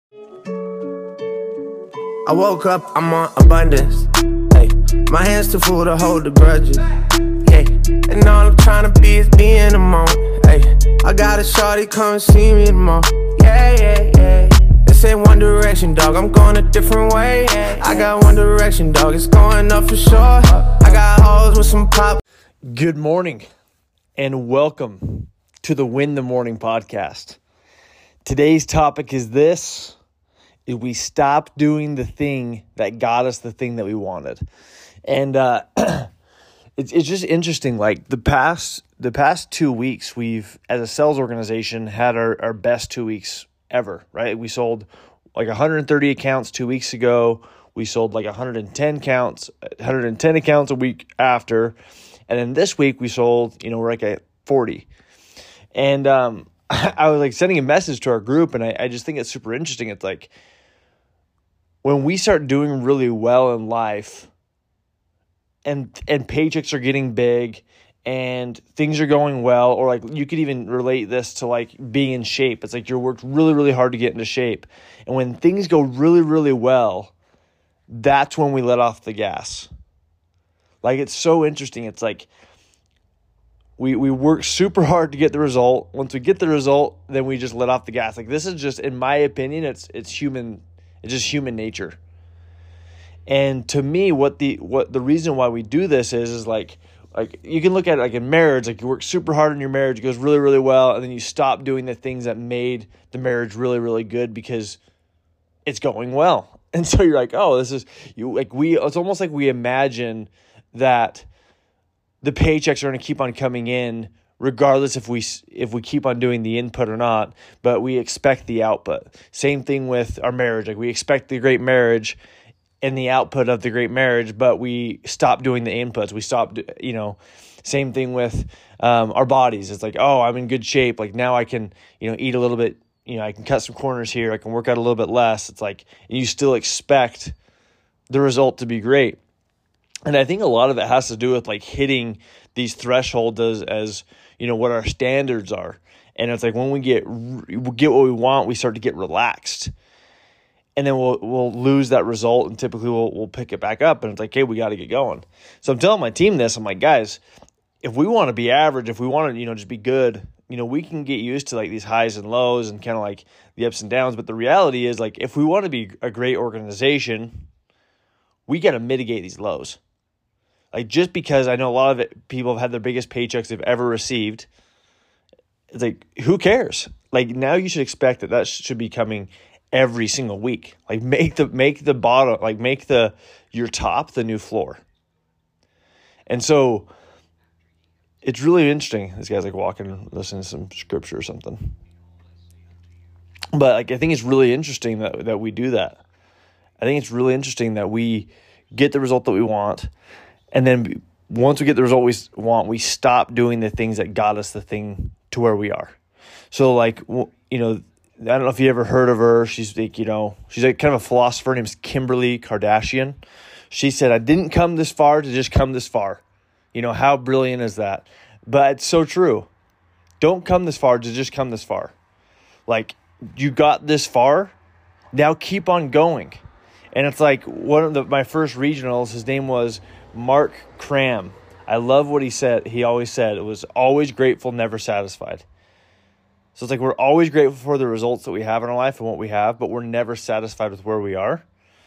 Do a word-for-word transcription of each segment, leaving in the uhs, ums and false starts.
I woke up, I'm on abundance. Hey, my hands too full to hold the grudges. Yeah, and all I'm trying to be is be in the moment. Hey, I got a shorty come and see me tomorrow. Yeah, yeah, yeah. This ain't One Direction, dog. I'm going a different way. I got One Direction, dog. It's going up for sure. I got hoes with some pop. Good morning and welcome to the Win the Morning podcast. Today's topic is this. Is we stop doing the thing that got us the thing that we wanted. And uh, it's it's just interesting. Like the past the past two weeks, we've, as a sales organization, had our, our best two weeks ever, right? We sold like one hundred thirty accounts two weeks ago. We sold like one hundred ten accounts, one hundred ten accounts a week after. And then this week we sold, you know, we're like at forty. And um, I was like sending a message to our group, and I, I just think it's super interesting. It's like, when we start doing really well in life and and paychecks are getting big and things are going well, or like you could even relate this to like being in shape. It's like you worked really, really hard to get into shape. And when things go really, really well, that's when we let off the gas. Like it's so interesting. It's like we we work super hard to get the result. Once we get the result, then we just let off the gas. Like this is just, in my opinion, it's it's human It's just human nature. And to me, what the what the reason why we do this is, is like, like you can look at it like in marriage, like you work super hard in your marriage, it goes really, really well, and then you stop doing the things that made the marriage really, really good because it's going well. And so you're like, oh, this is, you like we, it's almost like we imagine that the paychecks are going to keep on coming in regardless if we if we keep on doing the input or not, but we expect the output. Same thing with our marriage. Like we expect the great marriage and the output of the great marriage, but we stop doing the inputs. We stop, you know, same thing with um, our bodies. It's like, oh, I'm in good shape. Like now I can, you know, eat a little bit, you know, I can cut some corners here. I can work out a little bit less. It's like you still expect the result to be great. And I think a lot of it has to do with like hitting these thresholds as, as you know, what our standards are. And it's like when we get we get what we want, we start to get relaxed. And then we'll we'll lose that result, and typically we'll we'll pick it back up, and it's like, hey, we got to get going. So I'm telling my team this. I'm like, guys, if we want to be average, if we want to, you know, just be good, you know, we can get used to like these highs and lows and kind of like the ups and downs. But the reality is, like, if we want to be a great organization, we got to mitigate these lows. Like, just because I know a lot of it, people have had their biggest paychecks they've ever received, it's like, who cares? Like, now you should expect that that should be coming every single week. Like, make the make the bottom, like, make the your top the new floor. And so, it's really interesting. This guy's, like, walking, listening to some scripture or something. But, like, I think it's really interesting that, that we do that. I think it's really interesting that we get the result that we want. And then once we get the result we want, we stop doing the things that got us the thing to where we are. So like, you know, I don't know if you ever heard of her. She's like, you know, she's like kind of a philosopher. Her name's Kimberly Kardashian. She said, I didn't come this far to just come this far. You know, how brilliant is that? But it's so true. Don't come this far to just come this far. Like, you got this far, now keep on going. And it's like one of the, my first regionals, his name was Mark Cram. I love what he said. He always said it was always grateful, never satisfied. So it's like we're always grateful for the results that we have in our life and what we have, but we're never satisfied with where we are.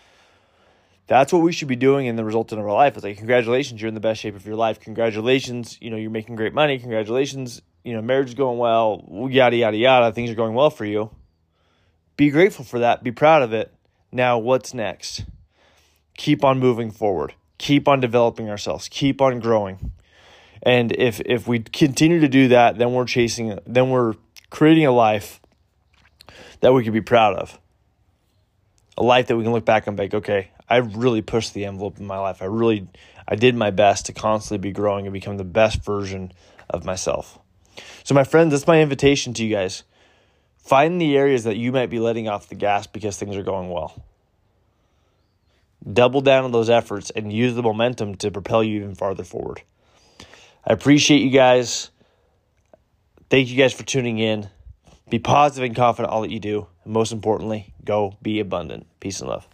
That's what we should be doing in the result in our life. It's like, congratulations, you're in the best shape of your life. Congratulations, you know, you're making great money. Congratulations, you know, marriage is going well, yada, yada, yada. Things are going well for you. Be grateful for that. Be proud of it. Now, what's next? Keep on moving forward. Keep on developing ourselves. Keep on growing. And if if we continue to do that, then we're chasing, then we're creating a life that we can be proud of. A life that we can look back and be like, okay, I really pushed the envelope in my life. I really, I did my best to constantly be growing and become the best version of myself. So my friends, that's my invitation to you guys. Find the areas that you might be letting off the gas because things are going well. Double down on those efforts and use the momentum to propel you even farther forward. I appreciate you guys. Thank you guys for tuning in. Be positive and confident in all that you do. And most importantly, go be abundant. Peace and love.